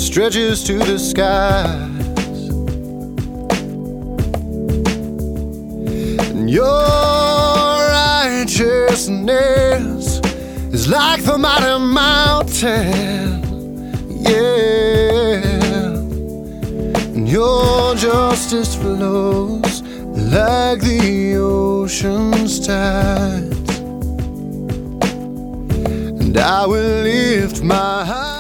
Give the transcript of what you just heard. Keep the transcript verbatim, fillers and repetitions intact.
stretches to the skies. And your righteousness is like the mighty mountain, yeah. And your justice flows like the ocean's tides. And I will lift my eyes